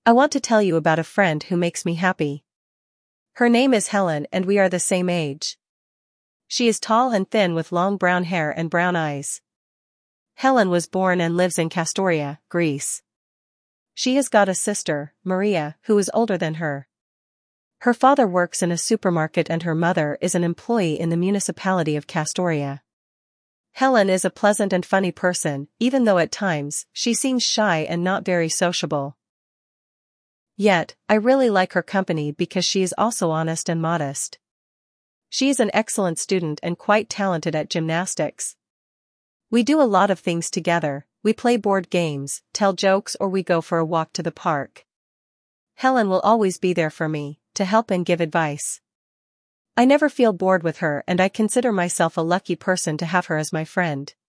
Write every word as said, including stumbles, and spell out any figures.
I want to tell you about a friend who makes me happy. Her name is Helen and we are the same age. She is tall and thin with long brown hair and brown eyes. Helen was born and lives in Castoria, Greece. She has got a sister, Maria, who is older than her. Her father works in a supermarket and her mother is an employee in the municipality of Castoria. Helen is a pleasant and funny person, even though at times she seems shy and not very sociable. Yet, I really like her company because she is also honest and modest. She is an excellent student and quite talented at gymnastics. We do a lot of things together, we play board games, tell jokes or we go for a walk to the park. Helen will always be there for me, to help and give advice. I never feel bored with her and I consider myself a lucky person to have her as my friend.